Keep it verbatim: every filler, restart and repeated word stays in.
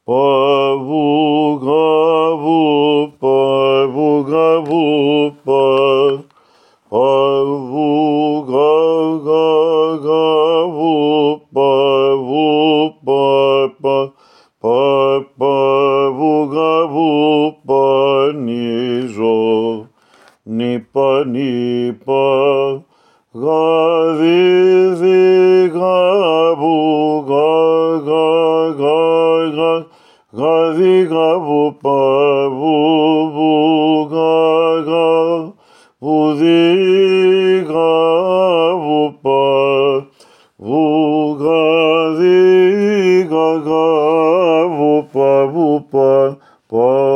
pa vu ga vu pa vu ga vu pa pa vu ga ga ga vu pa vu pa pa pa pa vu ga vu pa ni jo ni pa ni pa ga vi vi ga vu ga ga ga ga ga vi ga vu pa vu vu ga ga vu vi ga vu pa vu ga vi ga ga vu pa vu pa pa